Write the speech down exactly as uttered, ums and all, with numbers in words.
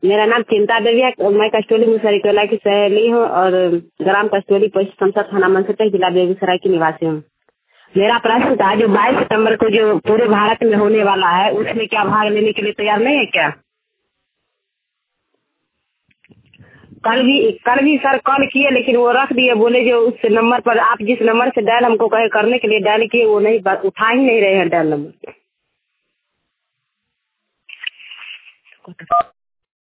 मेरा नाम चिंता देवी है। मैं कस्टोली मुसहरी टोला की सहेली हूँ और ग्राम कस्टोली पोस्ट संसद थाना मनसुटा जिला बेगूसराय की निवासी हूँ। मेरा प्रश्न था, जो बाईस सितंबर को जो पूरे भारत में होने वाला है, उसमें क्या भाग लेने के लिए तैयार नहीं है क्या? कल भी कल भी सर कॉल किए, लेकिन वो रख दिए, बोले जो उस नंबर पर आप जिस नंबर से डायल हमको कहे करने के लिए डायल किए, वो नहीं उठा ही नहीं रहे हैं डायल नंबर।